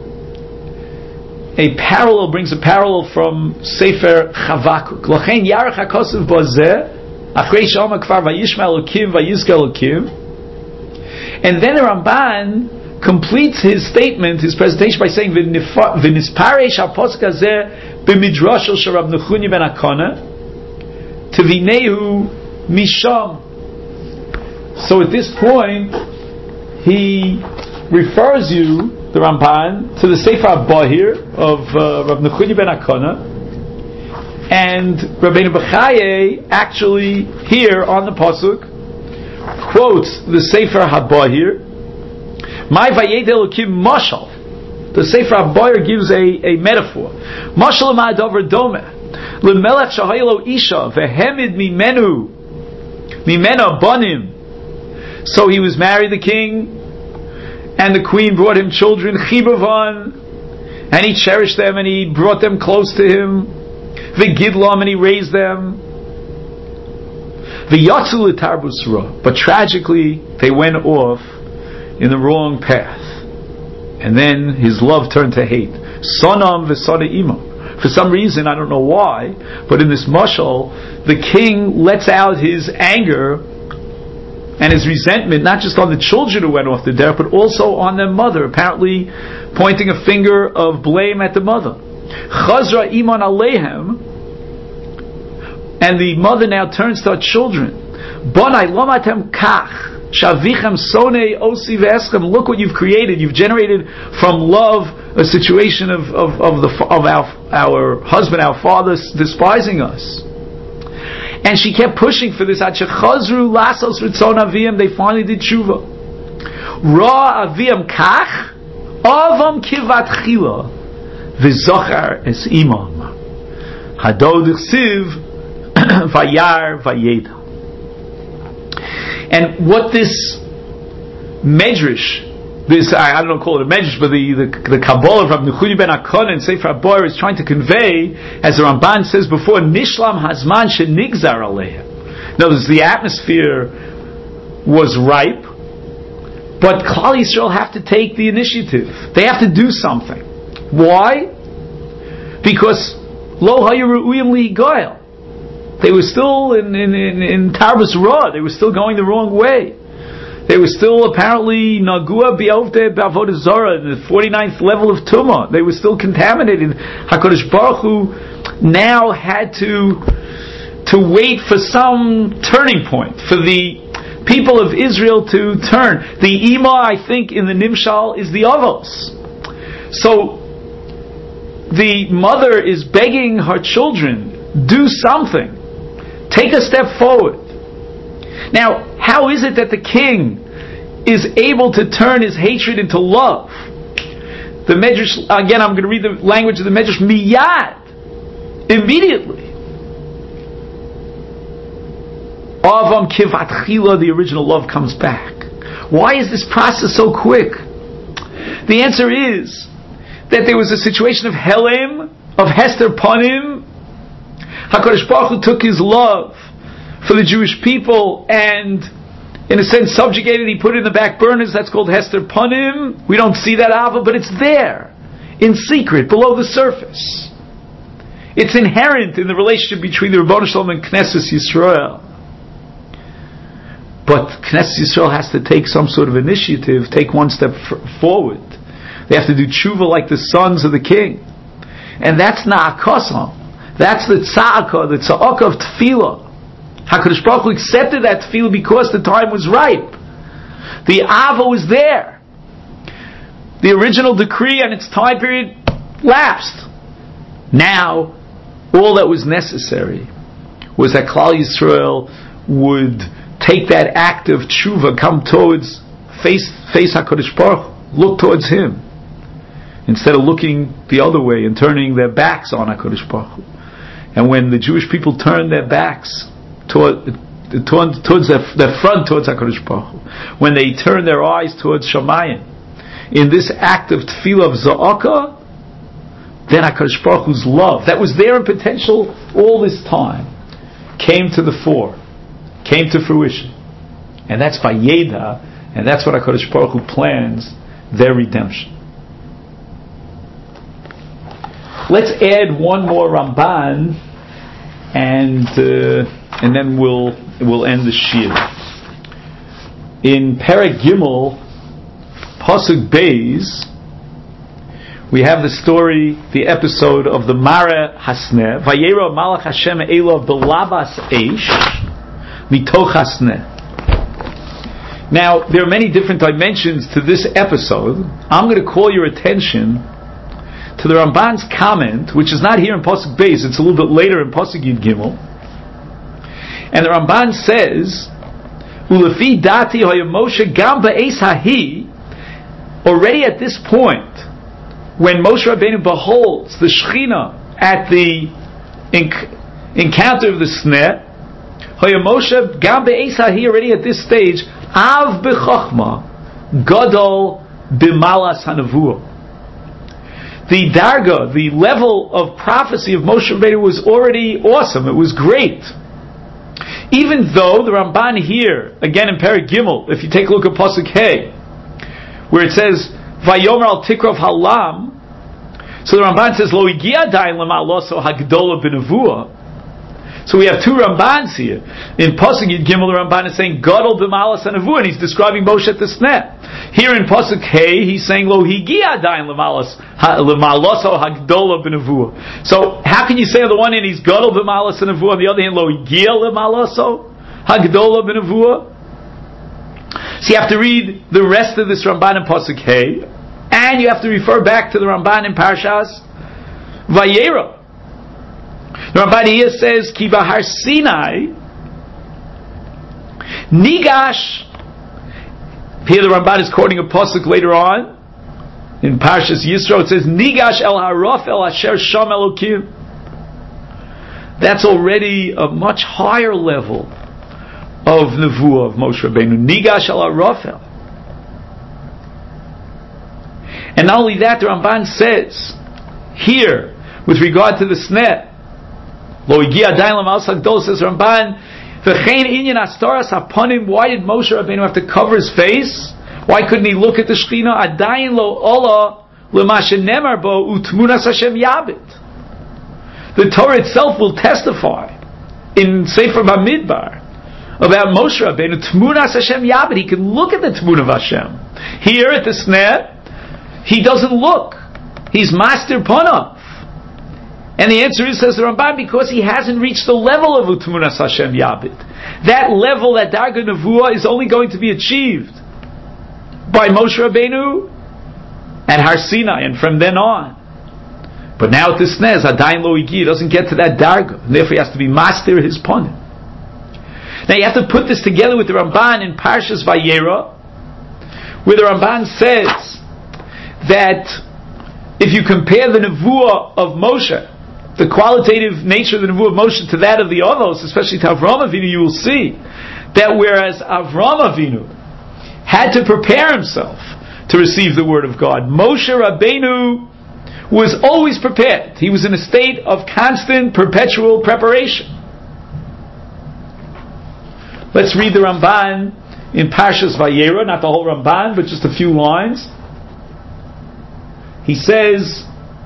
parallel, brings a parallel from Sefer Chavakuk. L'chein yarech hakosav bozeh, achrei shama kvar vayishma Elokim vayizka Elokim. And then the Ramban completes his statement, his presentation, by saying, V'nisparei shaposuk hazeh b'midrashel shel Rav Nechunya ben Akana Tevinehu misham. So at this point, he refers you, the Ramban, to the Sefer HaBahir of Rav Nechunya ben Akana, and Rabbeinu Bechai actually here on the pasuk quotes the Sefer HaBahir. My Vayed Elokim Mashal. The Sefer HaBahir gives a metaphor. Mashal ma'adavar domeh lemelech shahaylo isha vehemid mimena banim. So he was married, the king, and the queen brought him children, chibavan, and he cherished them and he brought them close to him. V'gidlam, and he raised them. V'yatzu l'tarbus ra, but tragically they went off in the wrong path, and then his love turned to hate. Sonam v'sona imam. For some reason, I don't know why, but in this mashal, the king lets out his anger and his resentment not just on the children who went off the derech, but also on their mother, apparently pointing a finger of blame at the mother. Chazra iman alehem, and the mother now turns to her children. Bonai lomatem kach. Shavichem sonei osi ve'eschem. Look what you've created. You've generated from love a situation of our husband, our father, despising us. And she kept pushing for this. Ad shechazru lasos ritzon avim. They finally did tshuva. Ra avim kach avam kivat chila v'zochar es imam hadod chsiv vayar vayeda. And what this medrash, I don't know, call it a medrash, but the Kabbalah of Rav Nechunya ben Akana and Sefer HaBahir is trying to convey, as the Ramban says before, Nishlam Hazman Shenigzar Aleha. In other words, the atmosphere was ripe, but Klal Yisrael have to take the initiative. They have to do something. Why? Because Lo Hayu Ru'uyim Li'Goyel. They were still in Tarbus Ra. They were still going the wrong way. They were still apparently Nagua Bi'ovde B'avodah Zarah, the 49th level of Tumah. They were still contaminated. HaKadosh Baruch Hu now had to wait for some turning point, for the people of Israel to turn. The Ima, I think, in the Nimshal is the Avos. So the mother is begging her children, do something. Take a step forward. Now, how is it that the king is able to turn his hatred into love? The Medrash, again, I'm going to read the language of the Medrash, miyad, immediately. Avam kivatchila, the original love comes back. Why is this process so quick? The answer is that there was a situation of Helem, of Hester Panim. HaKadosh Baruch Hu took his love for the Jewish people and, in a sense, subjugated. He put it in the back burners. That's called Hester Panim. We don't see that Ava, but it's there, in secret, below the surface. It's inherent in the relationship between the Rebbeinu Shalom and Knesset Yisrael. But Knesset Yisrael has to take some sort of initiative, take one step forward. They have to do tshuva like the sons of the king. And that's na'akosam. That's the tza'akah, the tza'akah of tefillah. HaKadosh Baruch Hu accepted that tefillah because the time was ripe. The ava was there. The original decree and its time period lapsed. Now, all that was necessary was that Klal Yisrael would take that act of tshuva, come towards, face HaKadosh Baruch Hu, look towards Him, instead of looking the other way and turning their backs on HaKadosh Baruch Hu. And when the Jewish people turned their backs towards their front towards HaKadosh Baruch Hu, when they turned their eyes towards Shamayim, in this act of tefillah of Za'akah, then HaKadosh Baruch Hu's love, that was there in potential all this time, came to the fore, came to fruition. And that's by Yeda, and that's what HaKadosh Baruch Hu plans, their redemption. Let's add one more Ramban, and then we'll end the shir. In Perek Gimel, Pasuk Beis, we have the story, the episode of the Mara Hasneh. Vayera Malach Hashem Elo Belabas Eish Mitoch Hasneh. Now, there are many different dimensions to this episode. I'm going to call your attention to the Ramban's comment, which is not here in Pasuk Beis, it's a little bit later in Pasuk Yud Gimel. And the Ramban says, Ulefi dati hoya Moshe gam ba'eis hahi, already at this point, when Moshe Rabbeinu beholds the Shechina at the encounter of the Sneh, hoya Moshe gam ba'eis hahi, already at this stage, av b'chochma, gadol b'malas hanavuah. The darga, the level of prophecy of Moshe Rabbeinu was already awesome. It was great. Even though the Ramban here, again in Perek Gimel, if you take a look at Pasuk Hey, where it says, Vayomer al tikrov halam, so the Ramban says, Lo igia dayin lema'aloso hagdola b'nevuah. So we have two Rambans here. In Pasuk Yud Gimel, the Ramban is saying Gadol b'malas hanavuah, and he's describing Moshe at the Sneh. Here in Pasuk Hey, he's saying Lo higia dayin lema'aloso hagdola b'nevuah. So how can you say on the one hand he's Gadol b'malas hanavuah, on the other hand Lo higia lema'aloso hagdola b'nevuah? So you have to read the rest of this Ramban in Pasuk Hey, and you have to refer back to the Ramban in Parshas Vayera. The Ramban here says, Ki Bahar Sinai, Nigash. Here the Ramban is quoting a pasuk later on in Parshas Yisro. It says, Nigash el Haraf el Asher Sham Elokim. That's already a much higher level of Nevuah of Moshe Rabbeinu. Nigash el Harafel. And not only that, the Ramban says here, with regard to the Sneh, Lo igia dayin l'malas hagdola, says Ramban, v'chein inyan astaras hapanim. Why did Moshe Rabbeinu have to cover his face? Why couldn't he look at the Shechina? Adayin lo ola l'ma shenemar bo utmunas Hashem yabit. The Torah itself will testify in Sefer Bamidbar about Moshe Rabbeinu, Tmunas Hashem Yabed. He can look at the Tmun of Hashem. Here at the Sneh, he doesn't look. He's Master Panav. And the answer is, says the Ramban, because he hasn't reached the level of Tmunas Hashem Yabed. That level, that Darga Nevuah, is only going to be achieved by Moshe Rabbeinu at Har Sinai, and from then on. But now at the Sneh, Adayin Lo Igi, doesn't get to that Darga, and therefore he has to be Master his Panim. Now you have to put this together with the Ramban in Parshas Vayera, where the Ramban says that if you compare the Nevuah of Moshe, the qualitative nature of the Nevuah of Moshe to that of the Avos, especially to Avraham Avinu, you will see that whereas Avraham Avinu had to prepare himself to receive the word of God, Moshe Rabbeinu was always prepared. He was in a state of constant, perpetual preparation. Let's read the Ramban in Parshas Vayera, not the whole Ramban, but just a few lines. He says,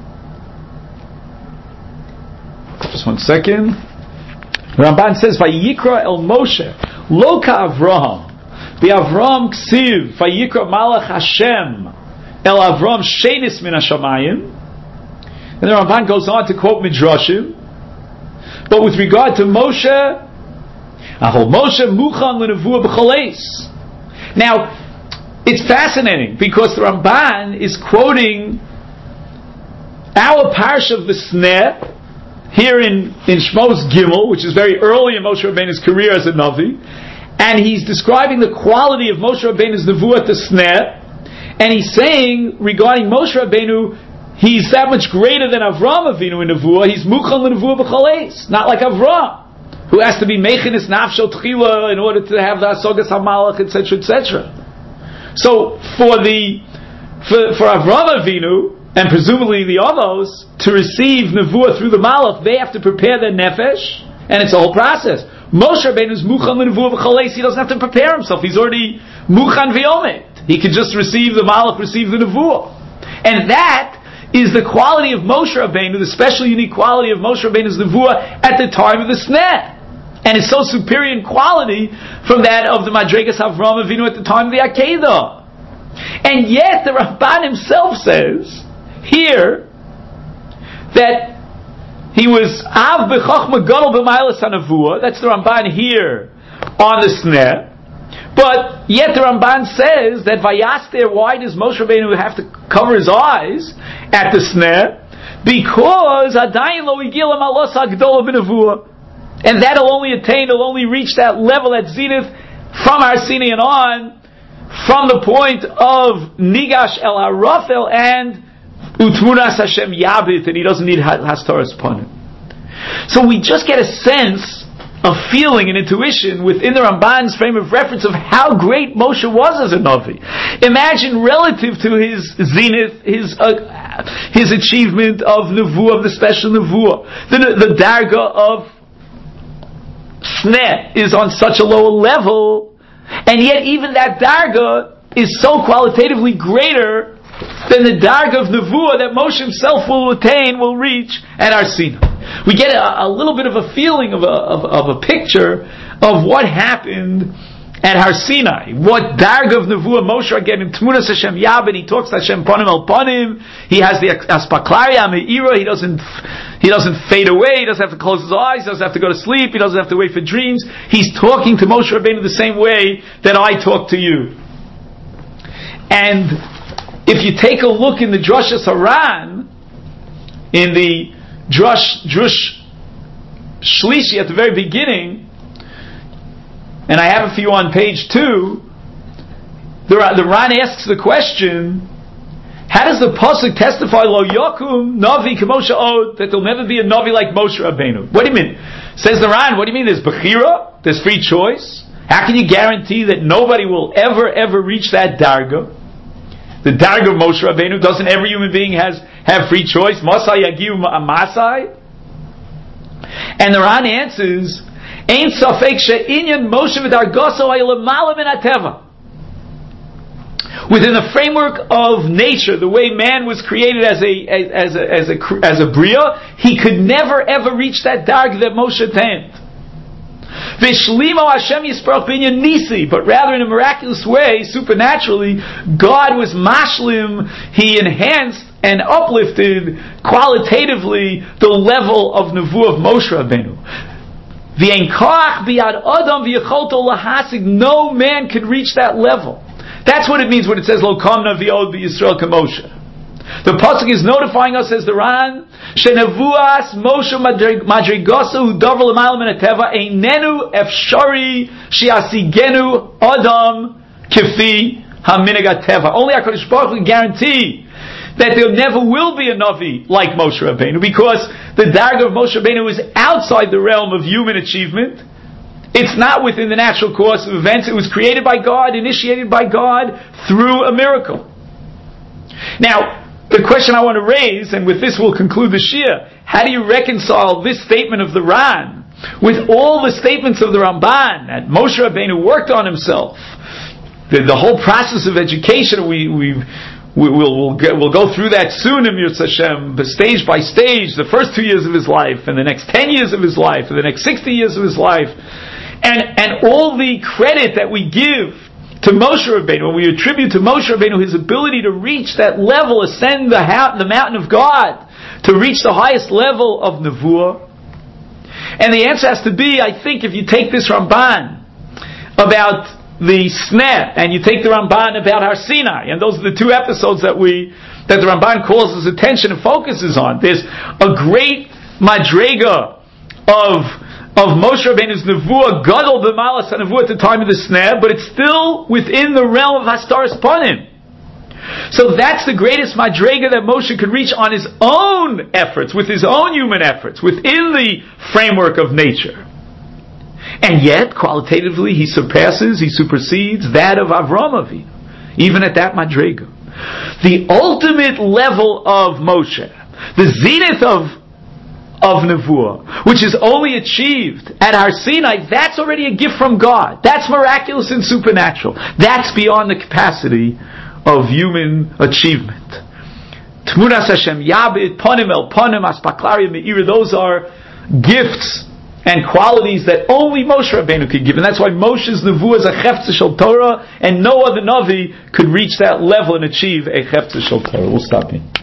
just one second. The Ramban says, Vayikra el Moshe, lo ka Avraham, Avram ksiv, Vayikra malach Hashem, el Avram shenis min hashamayim. And the Ramban goes on to quote Midrashim. But with regard to Moshe, Ahol Moshe muchan l'nevuah b'chaleis. Now, it's fascinating because the Ramban is quoting our parsha of the Sneh here in Shmos Gimel, which is very early in Moshe Rabbeinu's career as a Navi, and he's describing the quality of Moshe Rabbeinu's Nevuah at the Sneh, and he's saying regarding Moshe Rabbeinu, he's that much greater than Avraham Avinu in Nevuah. He's Muchan l'Nevuah b'chaleis, not like Avraham, who has to be Mechinis Nafsho Tchila in order to have the Asogas HaMalach, etc., etc. So for Avraham Avinu, and presumably the Avos, to receive Nevuah through the Malach, they have to prepare their Nefesh, and it's a whole process. Moshe Rabbeinu is Muchan l'Nevuah b'chaleis. He doesn't have to prepare himself. He's already Muchan v'yomet. He could just receive the Malach, receive the Nevuah. And that is the quality of Moshe Rabbeinu, the special unique quality of Moshe Rabbeinu's Nevuah at the time of the Sneh. And it's so superior in quality from that of the Madregas Avraham Avinu at the time of the Akedah. And yet the Ramban himself says here that he was Av b'chochma gadol b'mailas hanavua. That's the Ramban here on the Sneh. But yet the Ramban says that Vayaster, why does Moshe Rabbeinu have to cover his eyes at the Sneh? Because Adayin lo igil amalos hagdola b'navua, and that'll only attain, will only reach that level at zenith from Har Sinai and on, from the point of Nigash el Harafel and Utmunas Hashem Yabit, and he doesn't need Hastaras Panim. So we just get a sense, a feeling, an intuition within the Ramban's frame of reference of how great Moshe was as a Navi. Imagine relative to his zenith, his achievement of Nevuah, of the special Nevuah, the Darga of Sneh is on such a low level, and yet even that Darga is so qualitatively greater than the Darga of Nevuah that Moshe himself will attain, will reach at Har Sinai. We get a little bit of a feeling of a picture of what happened at Har Sinai. What Darga of Nevuah Moshe again in Tmunas Hashem Yabed, he talks to Hashem Panim El Panim, he has the Aspaklaria Me'ira, he doesn't fade away, he doesn't have to close his eyes, he doesn't have to go to sleep, he doesn't have to wait for dreams. He's talking to Moshe Rabbeinu the same way that I talk to you. And if you take a look in the Drushas Haran, in the Drush Shlishi at the very beginning, and I have it for you on page 2, the Ran asks the question, how does the Pasuk testify, Lo Yakum Navi K'Moshe Od, that there'll never be a Navi like Moshe Rabbeinu? What do you mean? Says the Ran, what do you mean? There's Bechira? There's free choice? How can you guarantee that nobody will ever reach that Darga? The Darga of Moshe Rabbeinu, doesn't every human being have free choice? Masai Yagiu Masai? And the Ran answers, Ein Safek She'inyan Moshe v'Dargaso Ha'Yilamala Min HaTeva. Within the framework of nature, the way man was created as a bria, he could never ever reach that darg that Moshe attained. Vishlimo Hashem Yisparach Binyan Nisi, but rather in a miraculous way, supernaturally, God was mashlim, He enhanced and uplifted qualitatively the level of Nevuah of Moshe Rabbeinu. No man could reach that level. That's what it means when it says Lo Kamna V'Od B'Yisrael K'Moshe. The pasuk is notifying us, says the Ran, Shenevuas Moshe Madrigosa Hu Davar L'Mayla Min HaTeva Einenu Efshari She'asigenu Adam Kifi HaMinhag HaTeva. Only HaKadosh Baruch Hu guarantee that there never will be a Navi like Moshe Rabbeinu, because the darga of Moshe Rabbeinu is outside the realm of human achievement. It's not within the natural course of events. It was created by God, initiated by God through a miracle. Now, the question I want to raise, and with this we'll conclude the Shia, how do you reconcile this statement of the Ran with all the statements of the Ramban that Moshe Rabbeinu worked on himself? The whole process of education, we'll go through that soon in Yirtzeh Hashem, stage by stage, the first 2 years of his life, and the next 10 years of his life, and the next 60 years of his life, and all the credit that we give to Moshe Rabbeinu, when we attribute to Moshe Rabbeinu his ability to reach that level, ascend the mountain of God, to reach the highest level of Nevuah. And the answer has to be, I think, if you take this Ramban about the Sneh, and you take the Ramban about Har Sinai, and those are the two episodes that the Ramban calls his attention and focuses on. There's a great madrega of Moshe Rabbeinu's Nevuah, Gadol b'malas HaNevuah at the time of the Sneh, but it's still within the realm of Hastaras Panim. So that's the greatest madrega that Moshe could reach on his own efforts, with his own human efforts, within the framework of nature. And yet, qualitatively, he supersedes that of Avraham Avinu, even at that madrega. The ultimate level of Moshe, the zenith of Nevuah, which is only achieved at Har Sinai, that's already a gift from God. That's miraculous and supernatural. That's beyond the capacity of human achievement. Tmunas Hashem Yabid, Ponim El Ponim, Aspaklaria Me'ira, those are gifts and qualities that only Moshe Rabbeinu could give. And that's why Moshe's Nevuah is a Cheftzah Shel Torah, and no other Navi could reach that level and achieve a Cheftzah Shel Torah. We'll stop here.